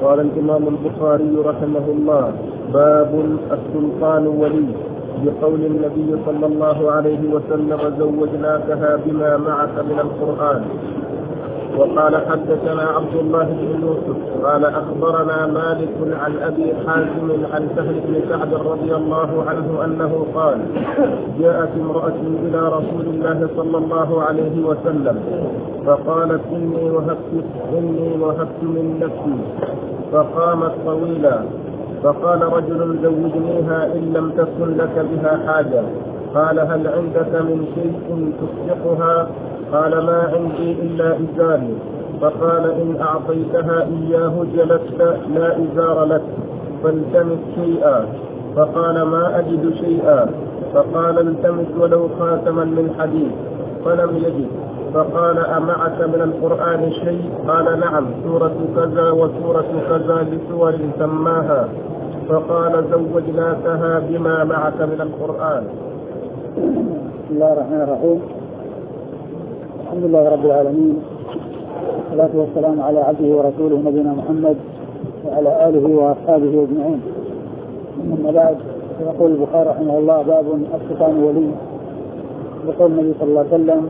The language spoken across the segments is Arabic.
قال الإمام البخاري رحمه الله: باب السلطان ولي، بقول النبي صلى الله عليه وسلم: زوجناكها بما معك من القرآن. وقال: حدثنا عبد الله بن يوسف قال: أخبرنا مالك عن أبي حازم عن سهل بن سعد رضي الله عنه أنه قال: جاءت امرأة إلى رسول الله صلى الله عليه وسلم فقالت: إني وهبت من نفسي. فقامت طويلا، فقال رجل: زوجنيها إن لم تكن لك بها حاجة. قال: هل عندك من شيء تصدقها؟ قال: ما عندي إلا إزاري. فقال: إن أعطيتها إياه جلست لا إزار لك، فالتمس شيئا. فقال: ما أجد شيئا. فقال: التمس ولو خاتما من حديد، فلم يجد. فقال: أمعك من القرآن شيء؟ قال: نعم، سورة كذا وسورة كذا لسور سماها. فقال: زوجناكها بما معك من القرآن. بسم الله الرحمن الرحيم. الحمد لله رب العالمين، والصلاة والسلام على عبده ورسوله نبينا محمد وعلى آله وأصحابه أجمعين. أما بعد، يقول البخاري رحمه الله: باب السلطان ولي، بقول النبي صلى الله عليه وسلم: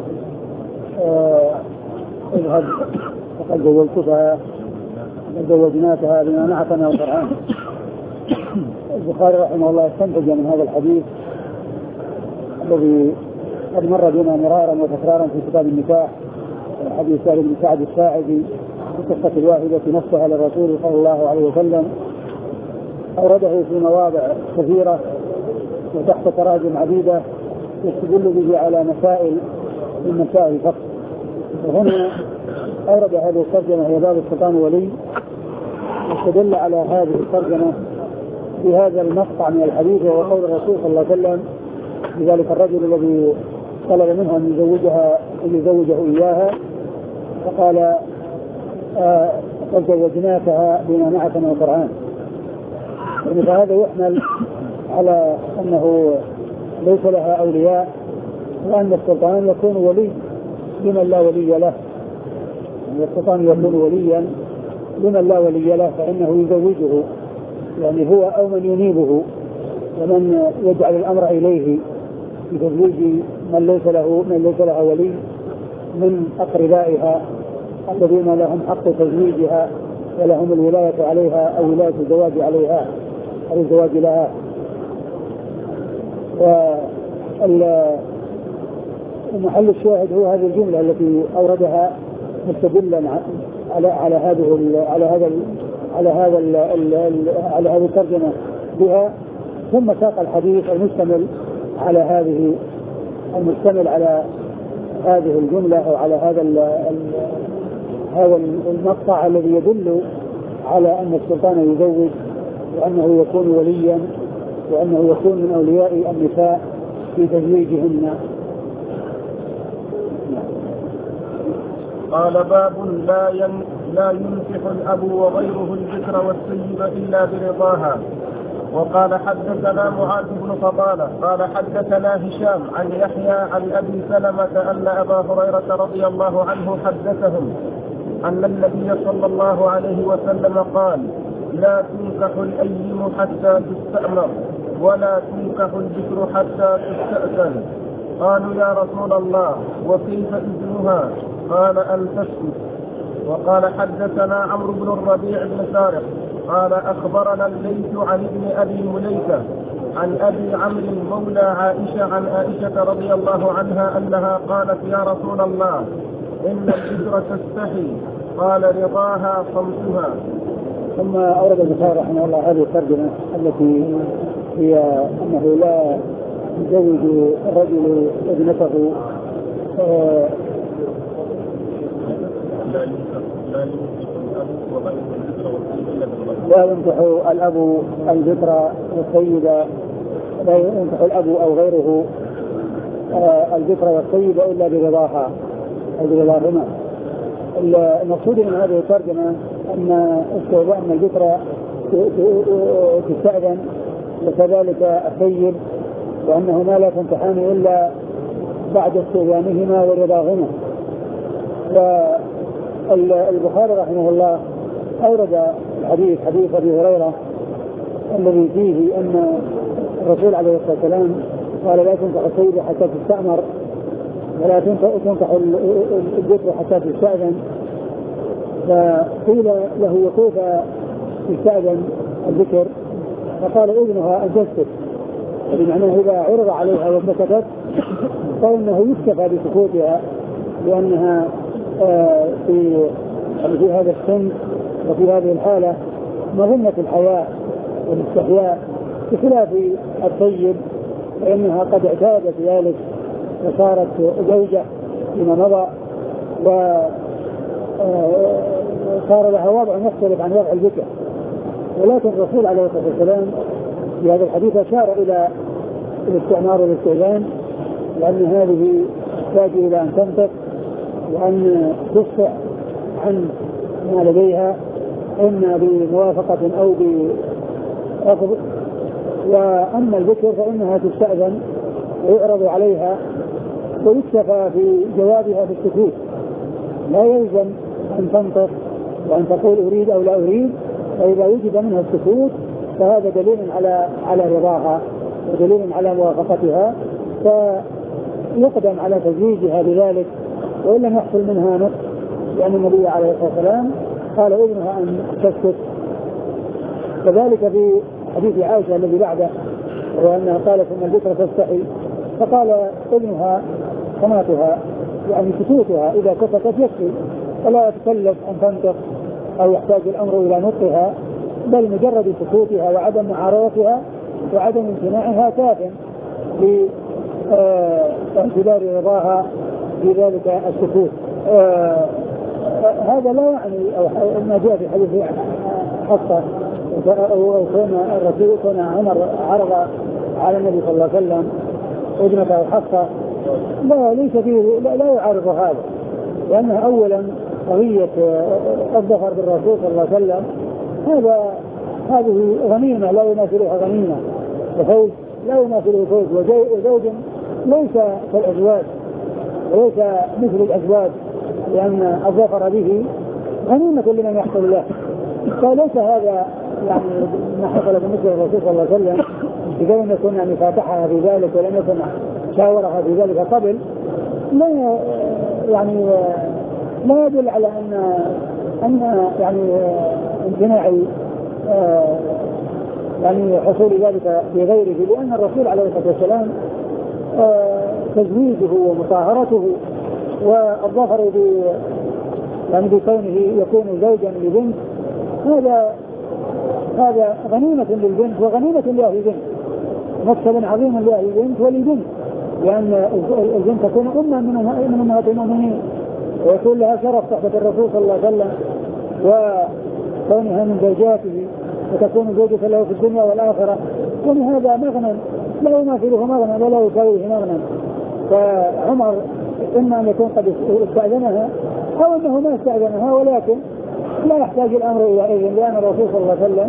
اذهب فقد زوجناكها بما معك من القرآن. البخاري رحمه الله استنتج من هذا الحديث الذي قد مر بنا مرارا وتكرارا في كتاب النكاح، حديث سهل بن سعد الساعدي في قصة الواحدة نصها للرسول صلى الله عليه وسلم، أورده في مواضع كثيرة وتحت تراجم عديدة يستدل به على مسائل من مسائل الفقه. وهنا أورد هذه الترجمة هي باب السلطان ولي، واستدل على هذه الترجمة بهذا المقطع من الحديث، وهو قول الرسول صلى الله عليه وسلم لذلك الرجل الذي طلب منها أن يزوجه إياها، فقال: قد زوجناكها بما معك من القرآن. فهذا يحمل على أنه ليس لها أولياء، وأن السلطان يكون ولي لمن لا ولي له. السلطان يكون وليا لمن لا ولي له، فإنه يزوجه، يعني هو أو من ينيبه ومن يجعل الأمر إليه بتزويج من ليس له ولي من أقربائها الذين لهم حق تزويجها ولهم الولاية عليها أو ولاية الزواج عليها أو الزواج لها. ومحل الشاهد هو هذه الجملة التي أوردها مستدلا على هذه الترجمة بها، ثم ساق الحديث المشتمل على هذه الجملة أو على هذا المقطع الذي يدل على أن السلطان يزوج، وأنه يكون وليا، وأنه يكون من أولياء النساء في تزويجهن. قال: باب لا ينكح الأب وغيره الذكر والسيب إلا برضاها. وقال: حدثنا معاذ بن فضالة قال: حدثنا هشام عن يحيى عن أبي سلمة أن أبا هريرة رضي الله عنه حدثهم أن النبي صلى الله عليه وسلم قال: لا تنكح الأيم حتى تستأمر، ولا تنكح الذكر حتى تستأذن. قالوا: يا رسول الله، وكيف إذنها؟ قال: أن تسكت. وقال: حدثنا عمرو بن الربيع بن سارق قال: أخبرنا الليث عن ابن أبي مليكة عن أبي عمرو مولى عائشة عن عائشة رضي الله عنها أنها قالت: يا رسول الله، إن الذكر تستحي. قال: رضاها صمتها. ثم أورد البخاري رحمه الله هذه الترجمة التي هي أنه لا يزوج الرجل ابنته لا ينكح الأب الذكر والسيدة، لا ينكح الأب أو غيره الذكر والسيدة إلا برضاها أو برضاهما. المقصود من هذه الترجمة أن الذكر تستأذن، وكذلك السيد، وأنهما لا تنكحان إلا بعد استئذانهما ورضاهما. والبخاري رحمه الله أورد الحديث حديث أبي هريرة الذي فيه أن الرسول عليه الصلاة والسلام قال لا تنكح السيد حتى تستأمر ولا تنكح الذكر حتى تستأذن. فقيل له وكيف تستأذن الذكر؟ فقال إذنها أن تسكت، بمعنى إذا عرض عليها وسكتت فإنه يكتفى بسكوتها، لأنها في هذا السن وفي هذه الحالة مظنة الحياء والاستحياء، بخلاف الطيب فإنها قد اعتادت ذلك وصارت زوجة فيما مضى، وصار لها وضع مختلف عن وضع الذكر. ولكن الرسول عليه الصلاة والسلام في هذا الحديث أشار إلى الاستعمار والاستئذان، لأن هذه تحتاج إلى أن تنطق وأن تفصح عن ما لديها إما بموافقة أو برفض. وأما الذكر فإنها تستأذن ويعرض عليها ويكتفى في جوابها بالسكوت، لا يلزم أن تنطق وأن تقول أريد أو لا أريد. فإذا وجد منها السكوت فهذا دليل على رضاها ودليل على موافقتها، فيقدم على تزويجها بذلك وإن لم يحصل منها نطق، لأن النبي عليه الصلاة والسلام قال إذنها أن تسكت. كذلك في حديث عائشة الذي بعده وأنها قالت أن الذكر تستحي، فقال إذنها صماتها، يعني سكوتها إذا سكتت يكفي، ولا يتكلف أن تنطق أو يحتاج الأمر إلى نطقها، بل مجرد سكوتها وعدم معارضتها وعدم امتناعها كاف باعتبار رضاها في ذلك السكوت. هذا لا يعني أو ما جاء في حديث حفصة أو كان عمر عرض على النبي صلى الله عليه وسلم ابنته حفصة، لا ليس فيه لا يعارض هذا، لأنها أولا قضية الظفر بالرسول صلى الله عليه وسلم هذه غنيمة لا يماثلها غنيمة، وفوز لا يماثله فوز، وزوج ليس كالأزواج وليس مثل الأزواج، لأن الظفر به غنيمة لمن يحصل له. فليس هذا يعني ما حصل بالنسبة للرسول صلى الله عليه وسلم، إذا لم يكن يعني فاتحها في ذلك ولم يكن شاورها في ذلك قبل، لا يعني لا يدل على أن يعني امتناع يعني حصول ذلك بغيره، لأن الرسول عليه الصلاة والسلام تزويجه ومطهرته والظفر يعني بكونه يكون زوجا لبنت، هذا غنيمة للبنت وغنيمة لأهل البنت، مكسب عظيم لأهل البنت وللبنت، لأن البنت تكون أمة من أمهات المؤمنين ويكون لها شرف صحبة الرسول صلى الله عليه وسلم وكونها من زوجاته وتكون زوجة له في الدنيا والآخرة، ولهذا مغنى لا يماثله مغنى ولا يساويه مغنى. فعمر إما أن يكون قد استأذنها أو أنه ما استأذنها، ولكن لا يحتاج الأمر إلى إذن، لأن الرسول صلى الله عليه وسلم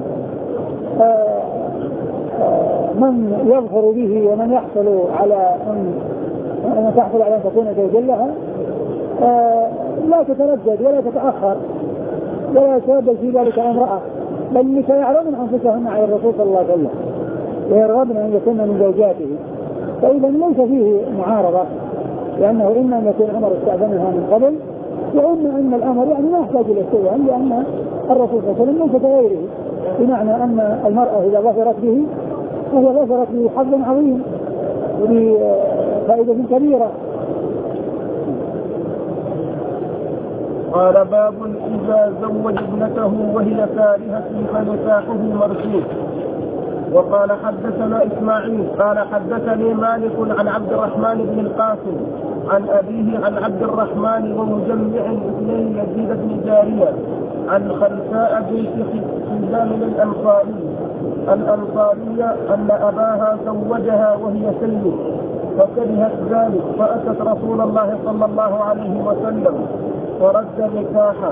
من يظفر به ومن يحصل على أن تحصل على أن تكون زوجا لها لا تتردد ولا تتأخر ولا يتردد في ذلك امرأة، بل سيعرضن أنفسهن على الرسول صلى الله عليه وسلم ويرغبن أن يكون من زوجاته. فإذا ليس فيه معارضة، لأنه إما أن يكون عمر استأذنها من قبل، وإما أن الأمر يعني ما يحتاج إلى استئذان، لأن الرسول صلى الله عليه وسلم ليس كغيره، بمعنى أن المرأة إذا ظفرت به فهي ظفرت به حظ عظيم وبفائدة كبيرة. قال باب إذا زوج ابنته وهي كارهة فنكاحه مردود. وقال حدثنا إسماعيل قال حدثني مالك عن عبد الرحمن بن القاسم عن أبيه عن عبد الرحمن ومجمع الاثنين يزيد بن جارية عن خلفاء بنت خزام الأنصارية أن أباها زوجها وهي سيد فكرهت ذلك فأتت رسول الله صلى الله عليه وسلم فرد نكاحا.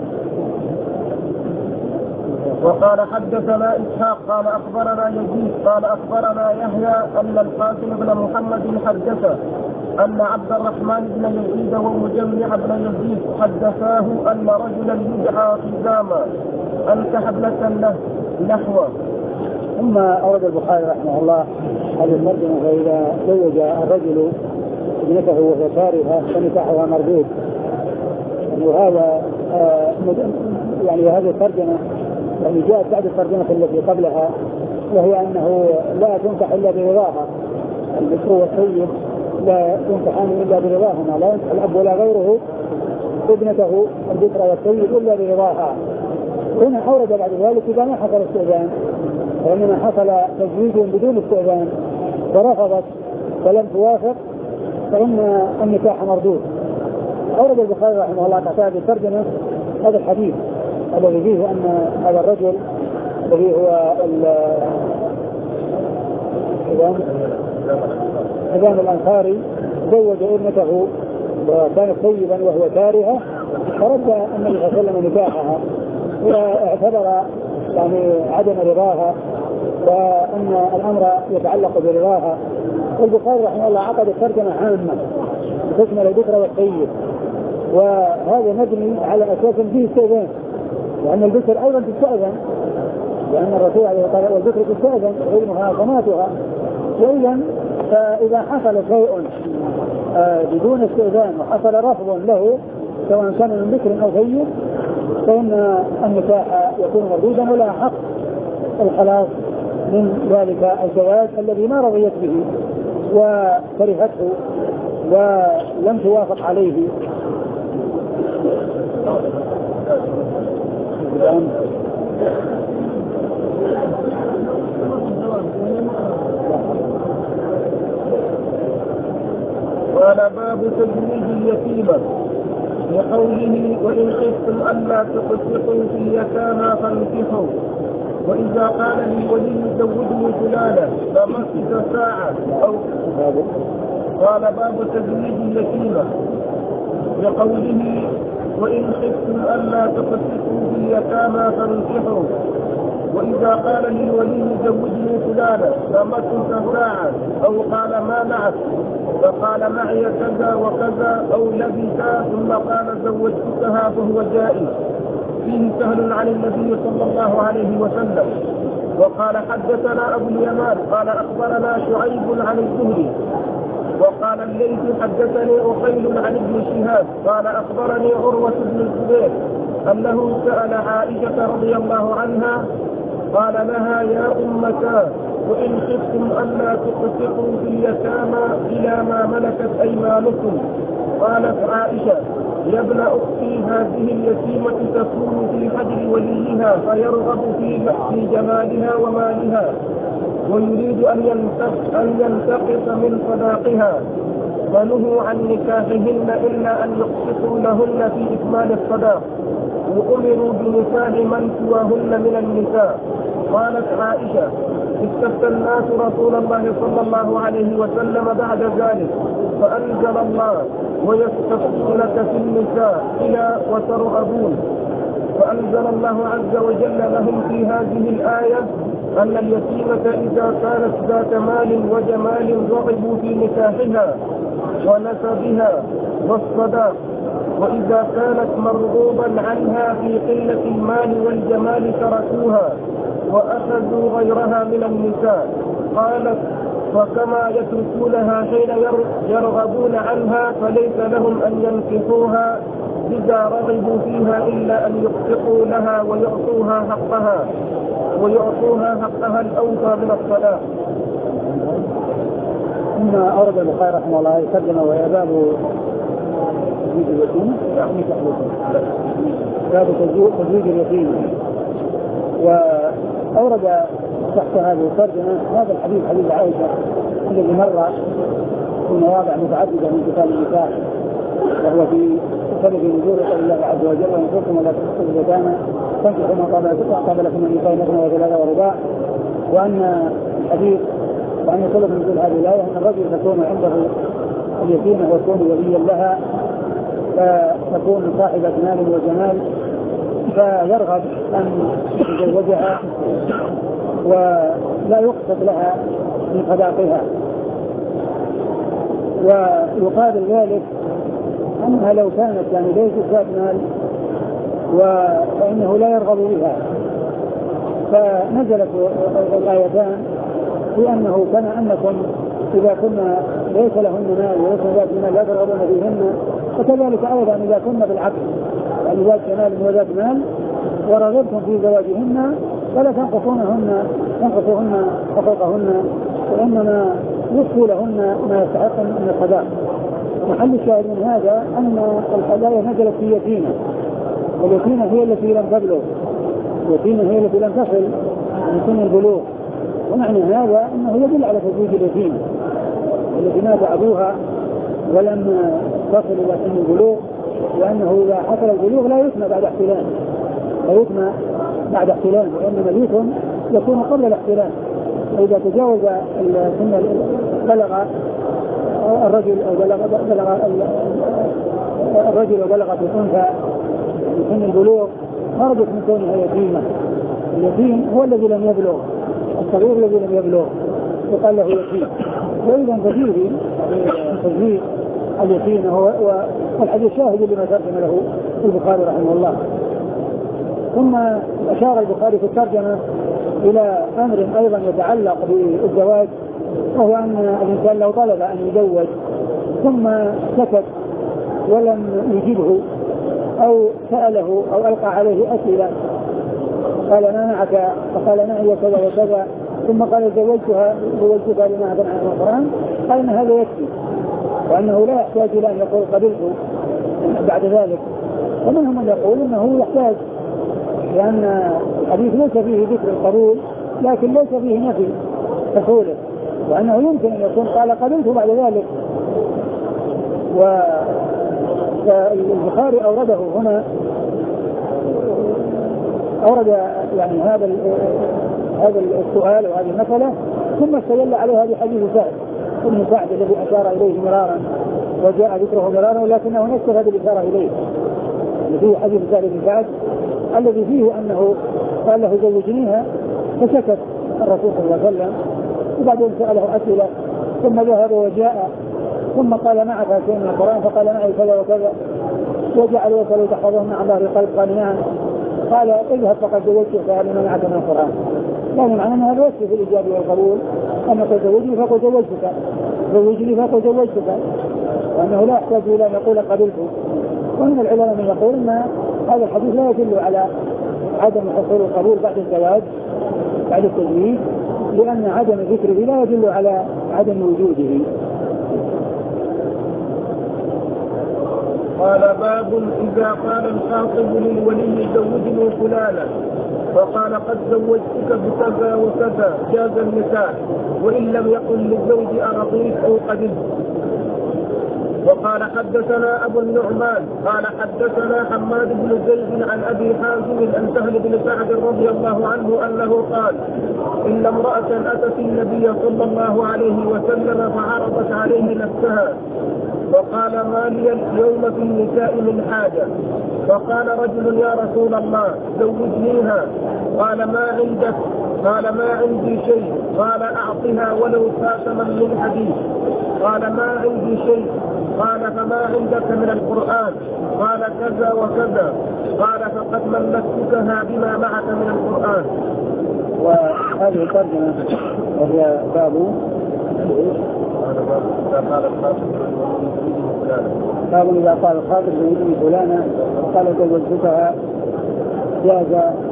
وقال حدثنا إسحاق قال أخبرنا يزيد قال أخبرنا يحيى أن القاسم بن محمد حدث أن عبد الرحمن بن يزيد ومجمع بن يزيد حدثاه أن رجلا يدعى خزاما أنكح ابنة له نحوه. ثم أورد البخاري رحمه الله هذه الترجمة: فإذا زوج الرجل ابنته وهي كارهة فنكاحها مردود. وهذا يعني هذه الترجمة يعني جاءت بعد الترجمة التي قبلها، وهي أنه لا تنكح إلا برضاها. البكر والسيد لا ينكحان إلا برضاهما، لا ينكح الأب ولا غيره ابنته البكر والسيد إلا برضاها. هنا أورد بعد ذلك إذا ما حصل استئذان، وإنما حصل تزويج بدون استئذان ورفضت ولم توافق فإن النكاح مردود. أورد البخاري رحمه الله تحت هذه الترجمة هذا الحديث الذي فيه أن هذا الرجل الذي هو حزام الأنصاري زوج ابنته وكانت طيبا وهو كارهة، فرد النبي صلى الله عليه وسلم نكاحها واعتبر يعني عدم رضاها وأن الأمر يتعلق برضاها. والبخاري رحمه الله عقد الترجمة عامة تشمل البكر والسيد، وهذا مبني على أساس فيه استئذان، لأن البكر أيضا تستأذن، لأن الرسول عليه الصلاة والسلام والبكر تستأذن علمها صماتها. وإذا فإذا حصل شيء بدون استئذان وحصل رفض له سواء كان من بكر أو سيد فإن النكاح يكون مردودا ولا حق الخلاص من ذلك الزواج الذي ما رضيت به وكرهته ولم توافق عليه. قال باب تزويج اليتيمة بقوله وإن خفتم ألا تقسطوا في اليتامى فانكحوا وإذا قال لي ولي زوجني فلانا فمكث ساعة أو قال باب تزويج اليتيمة بقوله وإن خفتم ألا تقسطوا في اليتامى فانكحوا وإذا قال لي ولي زوجني فلانا فمكث ساعة أو قال ما معك فقال معي كذا وكذا أو لبث ثم قال زوجتكها فهو جائز. فيه سهل عن النبي صلى الله عليه وسلم. وقال حدثنا أبو اليمان قال أخبرنا شعيب عن الزهري وقال الليث حدثني أخيل عن ابن شهاب قال أخبرني عروة بن الزبير أنه سأل عائشة رضي الله عنها قال لها يا أمتا وإن خفتم ألا تقسطوا في اليتامى إلى ما ملكت أيمانكم قالت عائشة يا ابن أختي هذه اليتيمة تكون في حجر وليها فيرغب في جمالها ومالها ويريد أن ينتقص من صداقها فنهوا عن نكاحهن إلا أن يقسطوا لهن في إكمال الصداق وأمروا بنكاح من سواهن من النساء. قالت عائشة استفتى الناس رسول الله صلى الله عليه وسلم بعد ذلك فأنزل الله ويستفتونك في النساء إلى وترغبون فأنزل الله عز وجل لهم في هذه الآية أن اليتيمة إذا كانت ذات مال وجمال رغبوا في نكاحها ونسبها والصداق وإذا كانت مرغوبا عنها في قلة المال والجمال تركوها وأخذوا غيرها من النساء. قالت وكما يتركونها حين يرغبون عنها فليس لهم أن ينكحوها إذا رغبوا فيها إلا أن يقسطوا لها ويعطوها حقها الأوفى من الصلاة. ثم أورد البخاري رحمه الله يقدم وهي باب تزويج اليتيم. وأورد تحت هذه الترجمة هذا الحديث حديث عائشة الذي مر في مواضع متعددة من كتاب النكاح وهو في سبب نزول قول الله عز وجل وإن كنتم ولا تقسطوا اليتامى فانكحوا ما طاب لكم من النساء مثنى وثلاث ورباع. وأن الحديث وأن سبب نزول هذه الآية أن الرجل تكون عنده اليتيمة ويكون وليا لها فتكون صاحبة مال وجمال فيرغب أن يتزوجها ولا يقصد لها من صداقها. ويقابل ذلك أنها لو كانت يعني ليست ذات مال فإنه لا يرغب بها، فنزلت الآيتان في أنه كما أنكم إذا كنا ليس لهن مال وليس ذات مال لا ترغبون فيهن، وكذلك أيضا إذا كنا بالعكس يعني ذات مال وذات مال ورغبتم في زواجهن فلا تنقصوهن حقوقهن، وإنما يوفوا لهن ما يستحقن من الصداق. محل الشاهد من هذا أن الآية نزلت في يتيمة، واليتيمة هي التي لم تبلغ، اليتيمة هي التي لم تصل من سن البلوغ، ومعنى هذا أنه يدل على تزويج اليتيمة التي مات أبوها ولم تصل إلى سن البلوغ، لأنه إذا حصل البلوغ لا يثنى بعد احتلام، وإنما اليتم يكون قبل الاحتلام. فإذا تجاوز سن بلغ الرجل وبلغت الأنثى من سن البلوغ خرجت من كونها يتيمة. اليتيم هو الذي لم يبلغ، الصغير الذي لم يبلغ يقال له يتيم. وإذا ففيه تزويج اليتيم والحديث شاهد لما ترجم له البخاري رحمه الله. ثم أشار البخاري في الترجمة إلى أمر أيضا يتعلق بالزواج، وهو أن الإنسان لو طلب أن يزوج ثم سكت ولم يجبه أو سأله أو ألقى عليه أسئلة، قال ما معك فقال معي كذا وكذا، ثم قال زوجتها لما أعلم عن القرآن، قال إن هذا يكفي، وأنه لا يحتاج إلى أن يقول قبلته بعد ذلك. ومنهم من يقول إنه يحتاج، لأن الحديث ليس فيه ذكر القبول لكن ليس فيه نفي حصوله، وأنه يمكن أن يكون قال قبلته بعد ذلك. والبخاري أورده هنا، أورد يعني هذا السؤال وهذه المسألة، ثم استدل عليها بحديث سعد بن سعد الذي أشار إليه مرارا وجاء ذكره مرارا، ولكنه نكتفى بالإشارة إليه، فيه حديث سعد بن سعد الذي فيه أنه قال له زوجنيها فسكت الرسول صلى الله عليه وسلم، وبعدين سأله أسئلة ثم ذهب وجاء ثم قال معك شيء من القرآن فقال معي كذا وكذا، وجعل يسأل تحفظون عن ظهر قلب، قال نعم، قال اذهب فقد زوجتك لما معك من القرآن. يعني معنى أن هذا وصف في الإجابة والقبول، أنك زوجني فقد زوجتك، زوجني فقد زوجتك، وأنه لا يحتاج إلى أن يقول قبلته. ومن العلماء من يقول أن هذا الحديث لا يدل على عدم حصول القبول بعد الزواج بعد التزويج، لأن عدم ذكره لا يدل على عدم وجوده. قال باب إذا قال الخاطب للولي زوجني فلانا فقال قد زوجتك بكذا وكذا جاز النكاح، وإن لم يقل للزوج أرضيت أو قبلت. وقال حدثنا أبو النعمان قال حدثنا حماد بن زيد عن أبي حازم عن سهل بن سعد رضي الله عنه أنه قال إن امرأة أتت النبي صلى الله عليه وسلم فعرضت عليه نفسها فقال ما لي اليوم في النساء من حاجة، فقال رجل يا رسول الله زوجنيها، قال ما عندك؟ قال ما عندي شيء، قال أعطها ولو خاتما من حديد، قال ما عندي شيء، قال فما عندك من القرآن؟ قال كذا وكذا، قال فقد ملكتكها بما معك من القرآن. وهذه الترجمة وهي باب إذا قال الخاطب زوجني فلانا قال زوجتها جاز،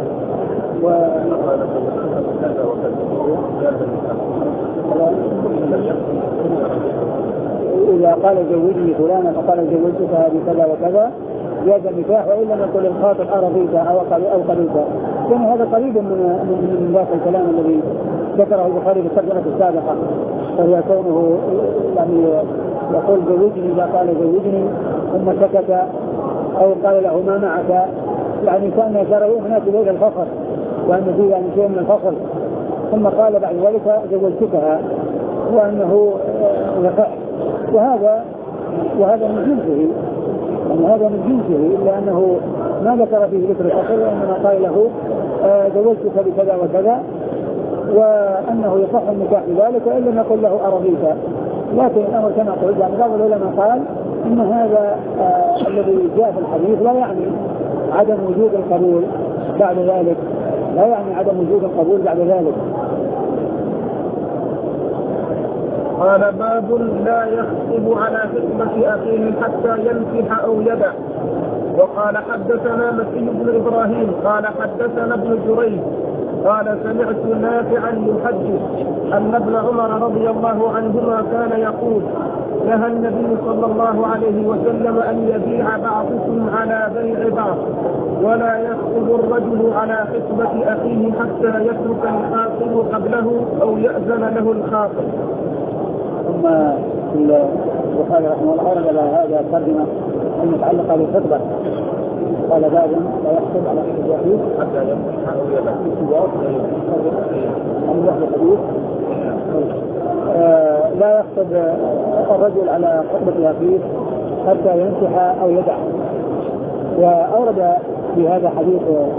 إذا قال زوجني فلانا فقال زوجتها بكذا وكذا جاز النكاح، وإن لم يقل الخاطب أرضيت أو قبلت. يعني هذا قريب من ذاك الكلام الذي ذكره البخاري في الترجمة السابقة، فهي كونه يعني يقول زوجني إذا قال زوجني ثم سكت أو قال له ما معك، يعني كان يشار هناك إليه الفصل، وأن فيه يعني شيء من الفصل، ثم قال بعد ذلك زوجتكها، وأنه نكاح. وهذا من جنسه، يعني هذا من جنسه، إلا أنه ما ذكر فيه ذكر الفصل، وإنما قال له زوجتك بكذا وكذا، وأنه يصح النكاح بذلك، وإن لم يقل له أرضيك، لكن الأمر كما قلت يعني بعض العلماء قال إن هذا الذي جاء في الحديث لا يعني عدم وجود القبول بعد ذلك، لا يعني عدم وجود القبول بعد ذلك. قال باب لا يخطب على خطبة أخيه حتى ينكح أو يدع. وقال حدثنا مسيح بن إبراهيم قال حدثنا ابن جريج قال سمعت نافعا يحدث أن ابن عمر رضي الله عنهما كان يقول نهى النبي صلى الله عليه وسلم أن يبيع بعضكم على بيع بعض ولا يخطب الرجل على خطبة أخيه حتى يترك الخاطب قبله أو يأذن له الخاطب. ثم البخاري رحمه الله أورد على هذا الترجمة المتعلقة بالخطبة. قال باب لا يخطب على خطبة أخيه حتى ينكح أو يدع. لا يخطب الرجل على خطبة أخيه حتى ينكح أو يدع. وأورد في هذا حديث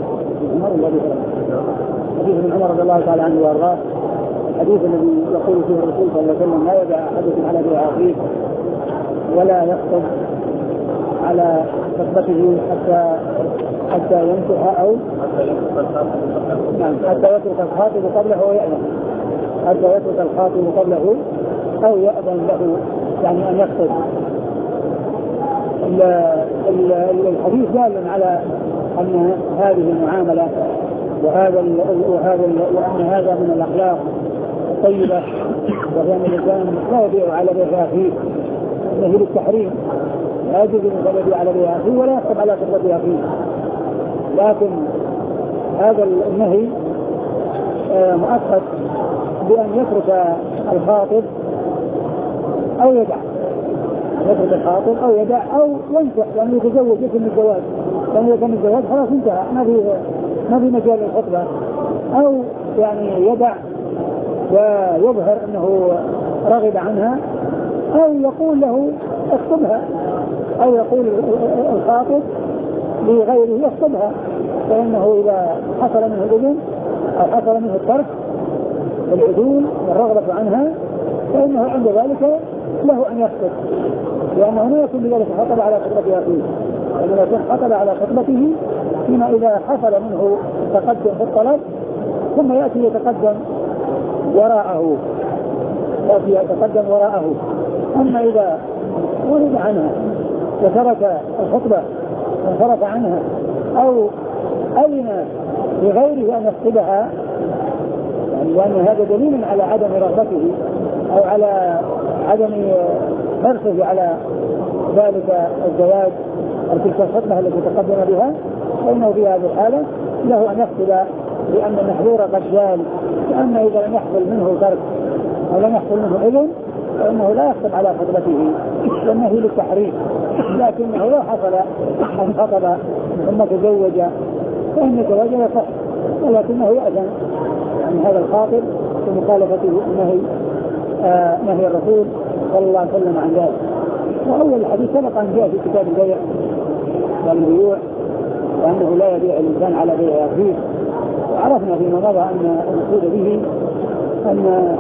حديث ابن عمر رضي الله تعالى عنه وارضاه، الحديث الذي يقول فيه الرسول صلى الله عليه وسلم لا يدع أحدكم على بيع أخيه ولا يخطب على خطبته حتى ينكح أو حتى يترك الخاطب قبله أو يأذن، حتى يترك الخاطب قبله أو يأذن له، يعني أن يخطب. الحديث دال على أن هذه المعاملة وأن هذا من الأخلاق الطيبة، وهي أن الإنسان لا يبيع على بيع أخيه، إنه للتحريم لا يجوز أن يبيع على بيع أخيه ولا يخطب على خطبة أخيه. لكن هذا النهي مؤكد بأن يترك الخاطب أو يدع، يترك الخاطب أو يدع أو ينكح، يعني يتزوج يتم الزواج، يعني يتم الزواج خلاص انتهى، ما في مجال الخطبة، أو يعني يدع ويظهر أنه رغب عنها، أو يقول له اخطبها، أو يقول الخاطب لغيره يخطبها، فإنه إذا حصل منه الإذن أو حصل منه الترك والعدول والرغبة عنها فإنه عند ذلك له أن يخطب، لأنه لا يكون بذلك خطب على خطبة أخيه، وإنما يكون خطب على خطبته فيما إذا حصل منه تقدم في الطلب ثم يأتي يتقدم وراءه، أما إذا ورد عنها وترك الخطبة وانصرف عنها أو أذن لغيره أن يخطبها، يعني لأن هذا دليل على عدم رغبته أو على عدم حرصه على ذلك الزواج أو تلك الخطبة التي تقدم بها، فإنه في هذه الحالة له أن يخطب، لأن المحظور قد زال، لأنه إذا لم يحصل منه ترك أو لم يحصل منه إذن فإنه لا يخطب على خطبته، لأنه للتحريم. لكنه لو حصل أن خطب ثم تزوج فإن الزواج يصح، ولكنه يأذن يعني هذا الخاطب بمخالفته نهي الرسول صلى الله عليه وسلم عن ذلك. وأول الحديث سبق أن جاء في كتاب البيع والبيوع وأنه لا يبيع الإنسان على بيع أخيه، وعرفنا فيما مضى أن المقصود به أن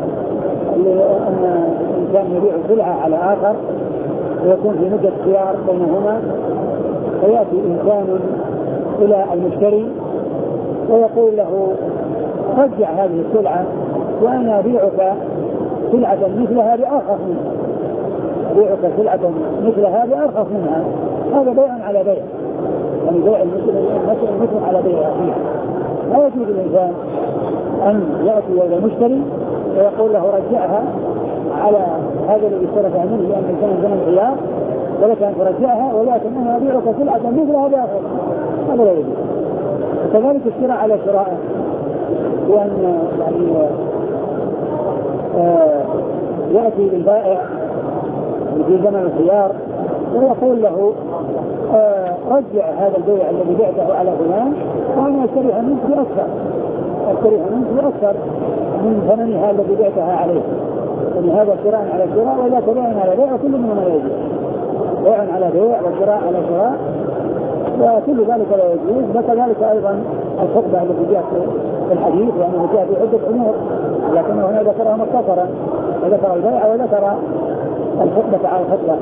الإنسان يبيع سلعة على آخر ويكون في مدة خيار بينهما، فيأتي إنسان إلى المشتري ويقول له رجع هذه السلعة وأنا أبيعك سلعة مثلها بأرخص منها، أبيعك سلعة مثلها بأرخص منها. هذا بيع على بيع، يعني بيع المثل على بيع أخيه. لا يجوز الإنسان أن يأتي إلى المشتري ويقول له رجعها على هذا الذي اشترك منه، لأن الإنسان زمن خيار ولك أن ترجعها، ولكن أنا أبيعك سلعة مثلها بأرخص، هذا لا يجوز. وكذلك الشراء على شرائه، وأن يعني يأتي بالبائع في زمن الخيار ويقول له رجع هذا البيع الذي بعته على فلان وأنا أشتريها منك بأكثر من ثمنها الذي بعتها عليه. يعني هذا شراء على شراء، وإذا بيع على بيع كل منهما لا يجوز، بيع على بيع وشراء على شراء وكل ذلك لا يجوز. وكذلك أيضا الخطبة التي جاءت في الحديث، لأنه جاء في عدة أمور لكنه هنا ذكرها مختصرا، وذكر البيع وذكر الخطبة على الخطبة.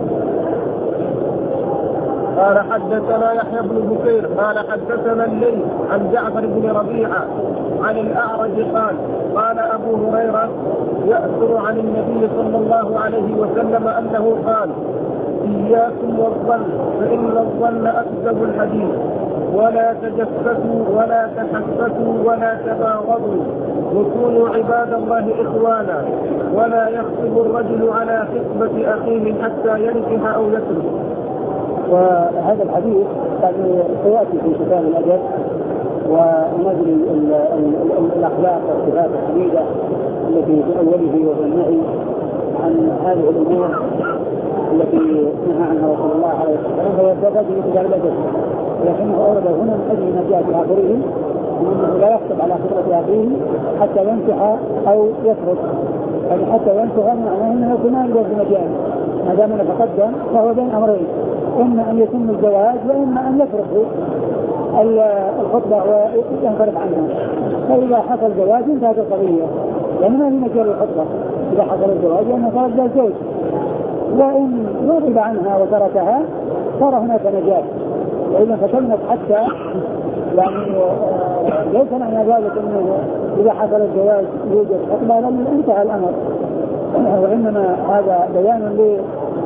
قال حدثنا يحيى بن بكير قال حدثنا الليث عن جعفر بن ربيعة عن الأعرج قال أبو هريرة يأثر عن النبي صلى الله عليه وسلم أنه قال إياكم والظن فإن الظن أكذب الحديث ولا تجسسوا ولا تحسسوا ولا تباغضوا وكونوا عباد الله إخوانا ولا يخطب الرجل على خطبة أخيه حتى ينكح أو يترك. وهذا الحديث يعني سيأتي في كتاب الأدب ونجري الأخلاق والصفات الحميدة التي في أوله وفي النهي عن هذه الأمور التي نهى عنها رسول الله عليه الصلاة والسلام فيتبقى في كتاب الأدب، لكنه أورد هنا من أجل ما جاء في آخره أنه لا يخطب على خطبة أخيه حتى ينكح أو يترك، يعني حتى ينكح معناه أنه كمان يجوز مجال ما دام تقدم فهو بين أمرين، إما أن يتم الزواج وإما أن يترك الخطبة وينصرف عنها. فإذا حصل زواج انتهت القضية، يعني ما في مجال الخطبة إذا حصل الزواج لأنه ترجى الزوج، وإن رغب عنها وتركها صار هناك نجاة، وإذا فتمت حتى يعني ليس معنى ذلك أنه إذا حصل الزواج يوجد خطبة لأنه انتهى الأمر، وإنما هذا بيان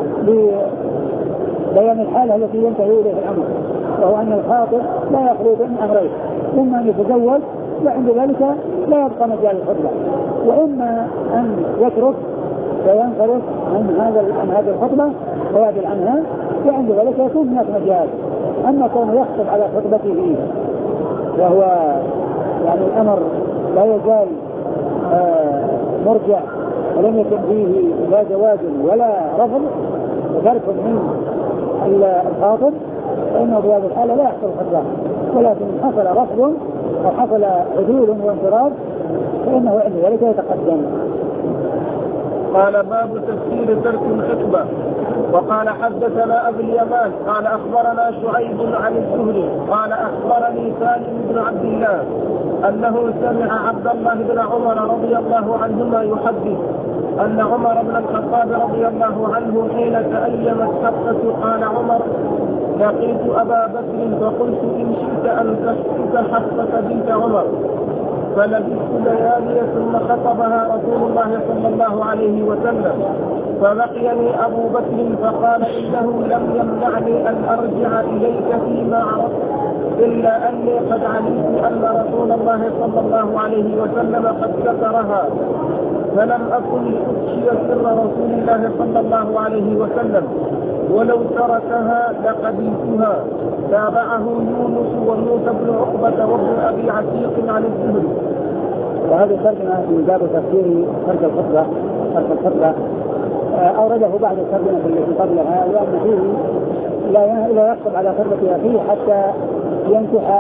بيان الحالة التي ينتهي إليه الأمر، وهو أن الخاطب لا يخلو من أمرين، إما أن يتزوج وعند ذلك لا يبقى مجال الخطبة، وإما أن يترك وينصرف عن هذه الخطبة ويعدل عنها، وعند ذلك يكون هناك مجال. أما كونه يخطب على خطبته وهو يعني الأمر لا يزال مرجع ولم يكن فيه لا زواج ولا رفض وترك من الخاطب، فإنه في هذه الحالة لا يحصل الخطبة، ولكن حصل رفض أو حصل عدول وانفراد فإنه عند ذلك يتقدم. قال باب تفسير ترك الخطبة. وقال حدثنا أبو اليمان قال أخبرنا شعيب عن الزهري قال أخبرني سالم بن عبد الله أنه سمع عبد الله بن عمر رضي الله عنهما يحدث أن عمر بن الخطاب رضي الله عنه حين تأيم السقة قال عمر لقيت أبا بكر فقلت إن شئت أن تسقط حفصة بنت عمر، فلبثت ليالي ثم خطبها رسول الله صلى الله عليه وسلم، فلقيني أبو بكر فقال إنه لم يمنعني أن أرجع إليك فيما عرفت إلا أني قد علمت أن رسول الله صلى الله عليه وسلم قد ذكرها، فلم أكن لأفشي سر رسول الله صلى الله عليه وسلم، ولو تركها لقبلتها. تابعه يونس وموسى بن عقبة وابن أبي عتيق عن الزهري. وهذه ترجمة في باب تفسير ترك الخطبة أورده بعد الترجمة التي قبلها، لأن فيه لا يخطب على خطبة أخيه حتى ينكح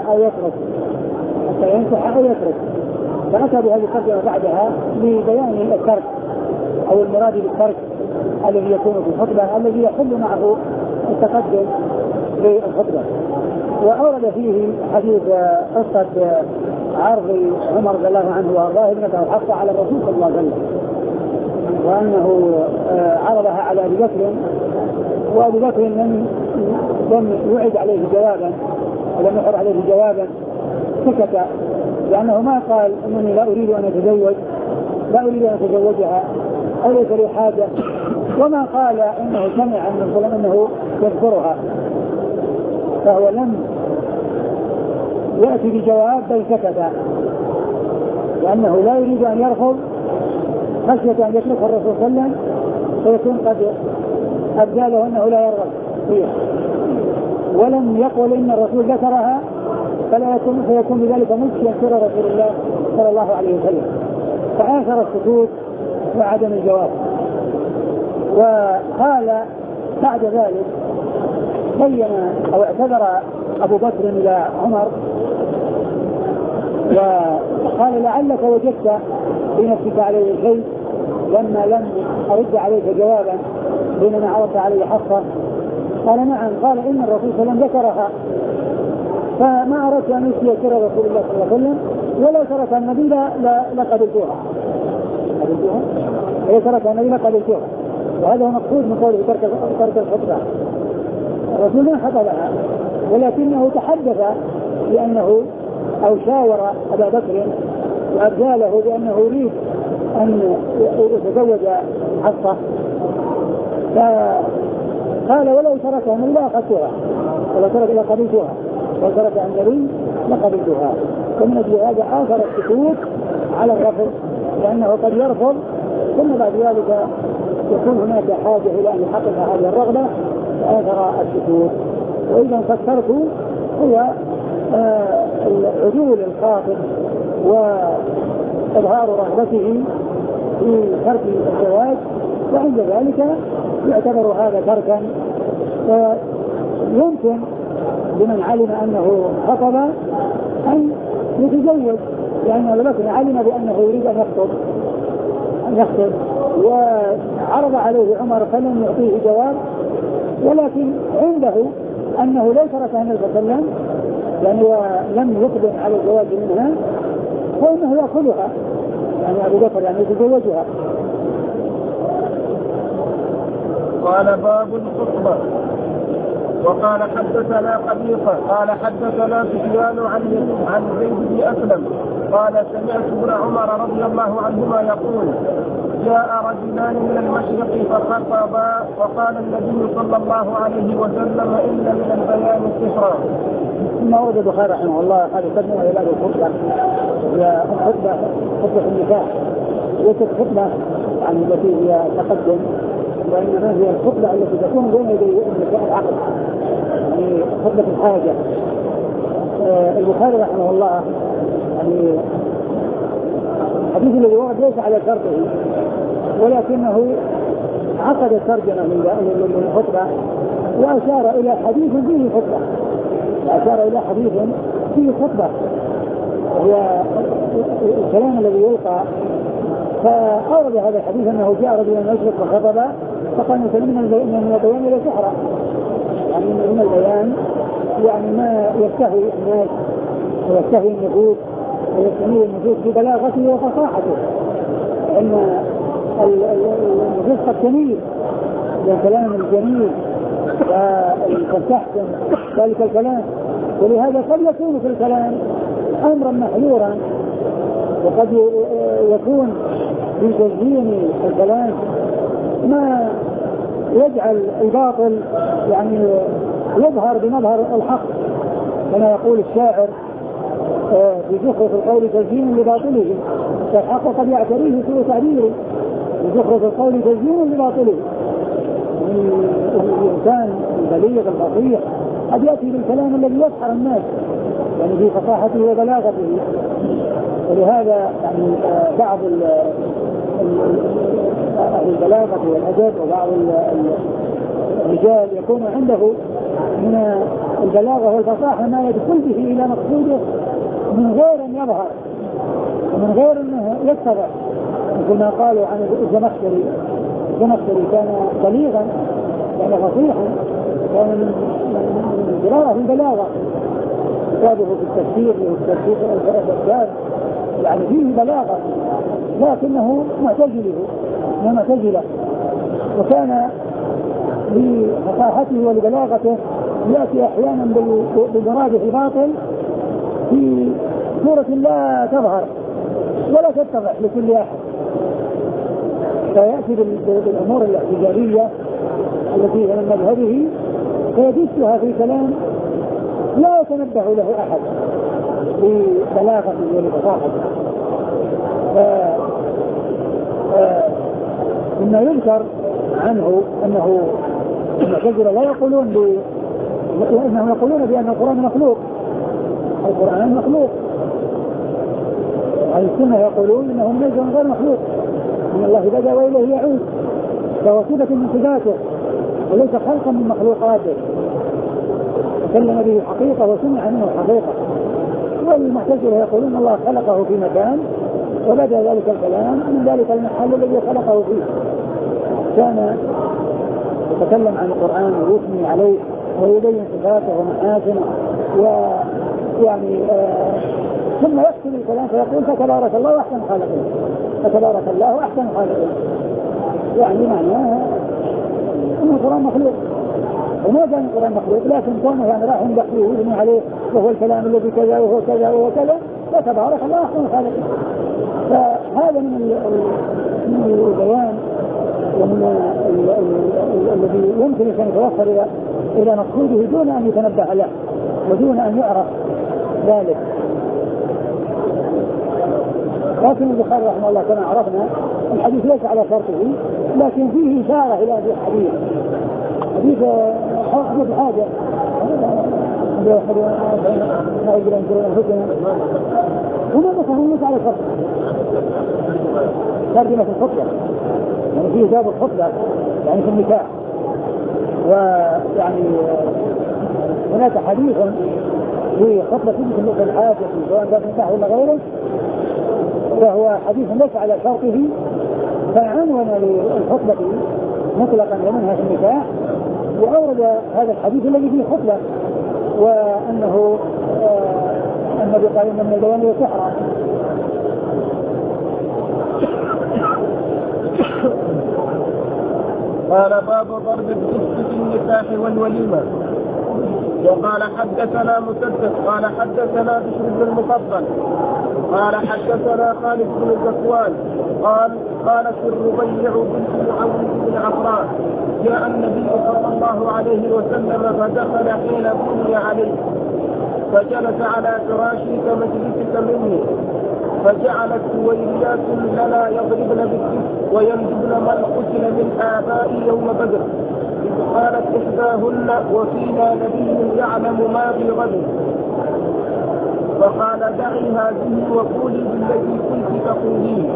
أو يترك، فأتى بهذه الترجمة بعدها لبيان الترك أو المراد بالترك الذي يكون في الخطبة الذي يحل معه التقدم للخطبة. وأورد فيه حديث قصة عرض عمر رضي الله عنه وأرضاه ابنته حفصة على الرسول صلى الله عليه وسلم، وأنه عرضها على أبي بكر، وأبي بكر لم يعد عليه جوابا ولم يحر عليه جوابا، سكت، لأنه ما قال أنني لا أريد أن أتزوجها أو ليس لي حاجة، وما قال إنه سمع من الظلم أنه يذكرها، فهو لم يأتي بجواب بل سكت، لأنه لا يريد أن يرفض خشية أن يترك الرسول صلى الله عليه وسلم فيكون قد أبدى له أنه لا يرغب فيها، ولم يقل إن الرسول ذكرها فيكون بذلك مشكلة سر رسول الله صلى الله عليه وسلم، فآثر السكوت وعدم الجواب. وقال بعد ذلك بين أو اعتذر أبو بكر إلى عمر وقال لعلك وجدت في نفسك عليه شيء لما لم أرد عليك جوابا بينما عرضت عليه حفصة. قال نعم. قال إن الرسول صلى الله عليه وسلم ذكرها، فما أردت أن يسير سر رسول الله صلى الله عليه وسلم، ولو ترك النبي لقبلتها ولو ترك النبي لقبلتها. وهذا هو مقصود من قوله ترك الخطبة. الرسول ما خطبها ولكنه تحدث بأنه أو شاور أبا بكر وأرجاله بأنه يريد أن يتزوج حفصة، فقال ولو تركها النبي لأخذتها، ولو ترك لقبلتها، ولو ترك النبي لقبلتها. ومن أجل هذا آثر السكوت على الرفض، لأنه قد يرفض ثم بعد ذلك يكون هناك حاجة إلى أن يحقق هذه الرغبة فآثر السكوت. وإذا فسرت هو عدول الخاطب وإظهار رغبته في ترك الزواج، وعند ذلك يعتبر هذا تركا. ويمكن لمن علم أنه خطب أن يتزوج، لأن أبا بكر علم بأنه يريد أن يخطب وعرض عليه عمر فلم يعطيه جواب، ولكن عنده أنه لو تركها النبي صلى الله عليه وسلم يعني ولم يقدم على الزواج منها فإنه يأخذها، يعني أبو بكر يعني يتزوجها. قال باب الخطبة. وقال حدثنا قبيصة قال حدثنا سفيان عن زيد بن أسلم قال سمعت ابن عمر رضي الله عنهما يقول جاء رجلان من المشرق فخطبا فقال النبي صلى الله عليه وسلم إن من البيان سحرا. ثم ورد البخاري رحمه الله هذا قدمه إلى الخطبة، هي خطبة النكاح، ليست خطبة يعني التي هي تقدم، وإنما هي الخطبة التي تكون بين يدي النكاح العقد، يعني خطبة الحاجة. البخاري رحمه الله يعني الحديث الذي ورد ليس على شرطه، ولكنه عقد الترجمة من الخطبة وأشار إلى حديث فيه خطبة، أشار إلى حديث فيه خطبة هو الكلام الذي يلقى. فأورد هذا الحديث أنه جاء رجل من المشرق وخطب فقال من البيان إلى سحرة، يعني من البيان يعني ما يستهوي الناس ويستهوي النفوس ويستميل النفوس ببلاغته وفصاحته، لأن النفوس قد تميل للكلام الجميل وتحسن ذلك الكلام، ولهذا قد يكون في الكلام أمرا محذورا، وقد يكون في تزيين الكلام ما يجعل الباطل يعني يظهر بمظهر الحق، كما يقول الشاعر بزخرف القول تزيين لباطله، فالحق قد يعتريه سوء تعبيره، بزخرف القول تزيين لباطله. الإنسان البليغ الفصيح قد يأتي بالكلام الذي يسحر الناس يعني في فصاحته وبلاغته. ولهذا يعني بعض البلاغة والأدب وبعض الرجال يكون عنده من البلاغة والفصاحة ما يدخل به إلى مقصوده من غير أن يظهر ومن غير أنه يتبع، مثل ما قالوا عن الزمخشري كان بليغا، كان فصيحا، كان من جرارة في البلاغة، كتابه في التفسير الأسباب يعني فيه بلاغة، لكنه معتزلة، وكان بفصاحته ولبلاغته يأتي أحيانا بالمراد في باطل في صورة لا تظهر ولا تتضح لكل أحد، فيأتي بالأمور الاعتزالية التي هي من مذهبه فيدسها في كلام لا يتنبه له أحد ببلاغته ولفصاحته. مما يذكر عنه أنه المعتزلة لا يقولون إنهم يقولون بأن القرآن مخلوق، القرآن مخلوق، أهل السنة يقولون إنه منزل غير مخلوق، من الله بدأ وإليه يعود، فهو صفة من صفاته وليس خلقا من مخلوقاته، تكلم به حقيقة وسمع منه حقيقة. والمعتزلة يقولون الله خلقه في مكان وبدأ ذلك الكلام من ذلك المحل الذي خلقه فيه، كان يتكلم عن القرآن ويثني عليه ويبين صفاته ومحاسنه ويعني ثم يكتب الكلام فيقول فتبارك الله أحسن خالقين، فتبارك الله أحسن خالقين، يعني معناه أن القرآن مخلوق، وما كان القرآن مخلوق، لكن كونه يعني راح يمدحوه ويبنوا عليه وهو الكلام الذي كذا وهو كذا وهو كذا، فتبارك الله أحسن الخالقين. فهذا من البيان ومن الذي يمكن أن يتوصل إلى مقصوده دون أن يتنبه له ودون أن يعرف ذلك. لكن البخاري رحمه الله كما عرفنا الحديث ليس على شرطه، لكن فيه إشارة إلى هذا الحديث، حديث حاجة وما ذكره ليس على شرطه، ترجمة الخطبة يعني فيه باب الخطبة يعني في النكاح. ويعني هناك حديث في خطبة في الحاجة سواء كان نكاح ولا غيره، فهو حديث ليس على شرطه، فعنون للخطبة مطلقا ومنها في النكاح، وأورد هذا الحديث الذي فيه خطبة وأنه النبي قال إن البيان والسحر. قال باب ضرب الدف في النكاح والوليمة. وقال حدثنا مسدد قال حدثنا بشر بن المفضل قال حدثنا خالد بن زكوان قال قالت الربيع بنت معوذ بن عفراء جاء النبي صلى الله عليه وسلم فدخل حين بني عليه فجلس على فراشي كمجلسك مني، فجعلت جويريات لنا يضربن بالدف ويندبن من قتل من آبائي يوم بدر، إذ قالت إحداهن وفينا نبي يعلم ما في غد، فقال دعي هذه وقولي بالذي كنت تقولين.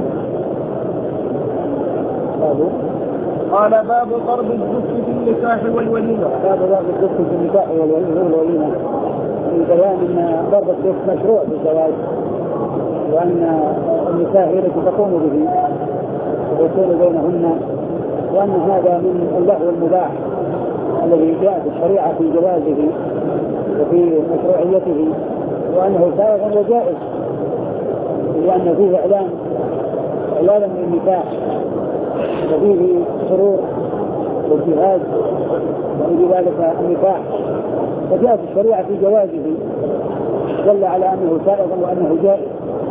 قال باب ضرب الدف في النكاح والوليمة. باب ضرب الدف في النكاح والوليمة، البيان أن ضرب الدف مشروع في الزواج، وأن النساء هي التي تقوم به ويكون بينهن، وأن هذا من اللهو المباح الذي جاء في الشريعة في جوازه وفي مشروعيته، وأنه سائغ وجائز، لأن فيه إعلان من النكاح وفيه سرور واجتهاد وفي ذلك النكاح، فجاءت الشريعة في جوازه دل على أنه سائغ وأنه جائز.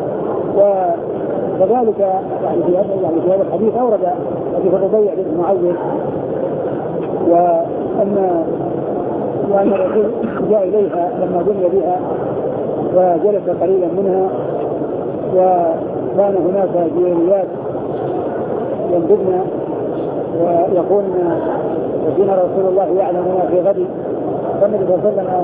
وكذلك يعني في هذا الحديث أورد حديث الربيع بن معوذ وأن الرسول جاء إليها لما بني بها وجلس قليلا منها، وكان هناك جويريات ينبذن ويقولن وفينا رسول الله يعلم ما في غد، فالنبي صلى الله عليه وسلم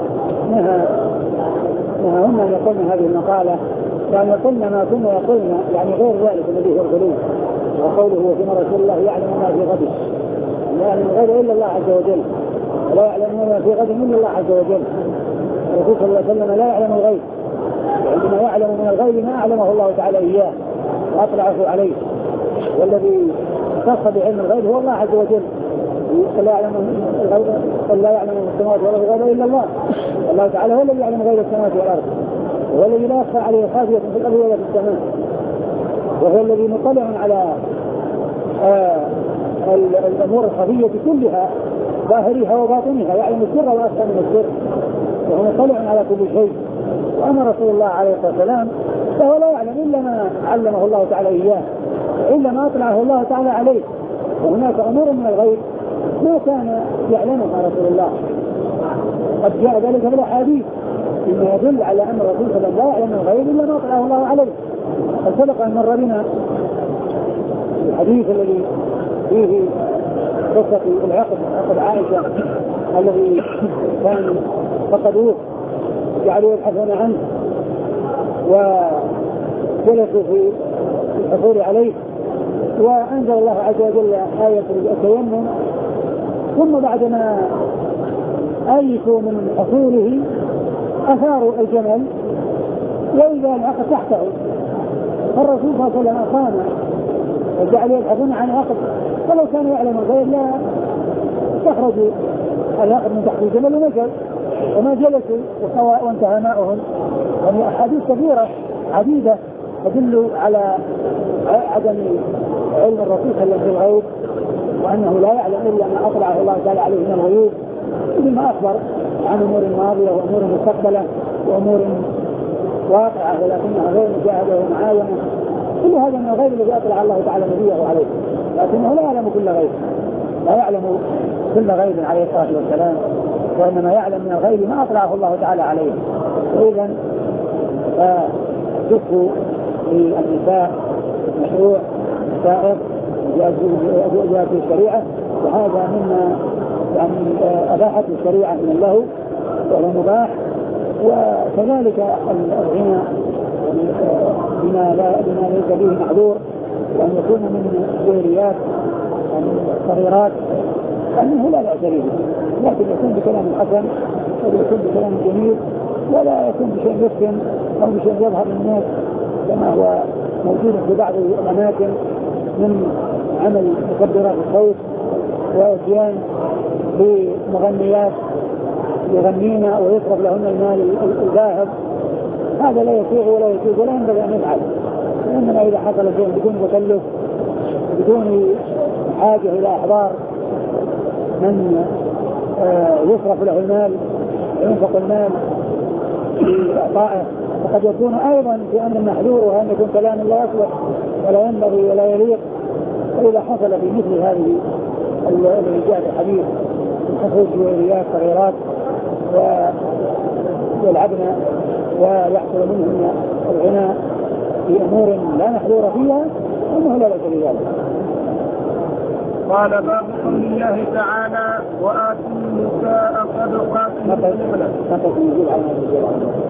نهاهن أن يقولن هذه المقالة، يعني يقولن ما كنا يقولن يعني غير ذلك الذي يقولون، وقوله وفينا رسول الله يعلم ما في غد، لا يعلم غير إلا الله عز وجل، ولا يعلم ما في غد إلا الله عز وجل. الرسول صلى الله عليه وسلم لا يعلم الغيب، وعندما يعلم من الغيب ما أعلمه الله تعالى إياه وأطلعه عليه، والذي اختص بعلم الغيب هو الله عز وجل. لا يعلم الغيب، لا يعلم السماوات والأرض إلا الله، الله تعالى هو الذي يعلم غيب السماوات والأرض، وهو الذي لا يخفى عليه خافية في الأرض ولا في السماء، وهو الذي مطلع على الأمور الخفية كلها ظاهرها وباطنها، يعلم السر وأخفى من السر، وهو مطلع على كل شيء. وأما رسول الله عليه الصلاة والسلام فهو لا يعلم إلا ما علمه الله تعالى إياه، إلا ما أطلعه الله تعالى عليه، وهناك أمور من الغيب ما كان يعلمها رسول الله، قد جاء ذلك في الأحاديث مما يدل على أن الرسول صلى الله عليه وسلم لا يعلم الغيب إلا ما أطلعه الله عليه. فسبق أن مر بنا الحديث الذي فيه قصة عقد عائشة الذي كان فقدوه جعلوا يبحثون عنه وجلسوا في الحصول عليه، وأنزل الله عز وجل آية التيمم، ثم بعدما أيسوا من حصوله أثاروا الجمل وإذا العقد تحته، فالرسول صلى الله عليه وسلم أقام وجعلوا يبحثون عن عقد، فلو كانوا يعلم الغيب لا استخرجوا العقد من تحت الجمل ونزل وما جلسوا وانتهى ماؤهم. يعني أحاديث كثيرة عديدة تدل على عدم علم الرسول صلى الله عليه وسلم بالغيب، وأنه لا يعلم إلا ما أطلعه الله تعالى عليه من الغيوب، بما أخبر عن أمور ماضية وأمور مستقبلة وأمور واقعة ولكنها غير مشاهدة ومعاينة. كل هذا من الغيب الذي أطلع الله تعالى نبيه عليه، لكنه لا يعلم كل غيب، لا يعلم كل غيب عليه الصلاة والسلام، وإنما يعلم من الغيب ما أطلعه الله تعالى عليه. وإذن فالشك في النساء مشروع سائر جاءت في الشريعة، وهذا مما يعني أباحت الشريعة من اللهو وهو مباح. وكذلك الغنى بما ليس به معذور، وأن يكون من الجوهريات الصغيرات أنه لا بأس به، لكن يكون بكلام حسن ويكون بكلام جميل، ولا يكون بشيء يفتن أو بشيء يظهر للناس كما هو موجود في بعض الأماكن من عمل مخدرات الصوت وأتيان بمغنيات يغنين ويصرف لهن المال الذاهب. هذا لا يسوغ ولا يجوز ولا ينبغي أن يفعل، وإنما إذا حصل شيء بدون تكلف بدون حاجة إلى إحضار من يصرف له المال وينفق المال في إعطائه، فقد يكون أيضا في أمر محذور، وأن يكون كلام لا يصلح ولا ينبغي ولا يليق. فإذا حصل في مثل هذه الذي جاء في الحديث من حصول جوهريات صغيرات ويلعبن ويحصل منهن الغناء في أمور لا محذور فيها، أنه لا بأس بذلك. قال باب قول الله تعالى وآتوا النساء صدقاتهن.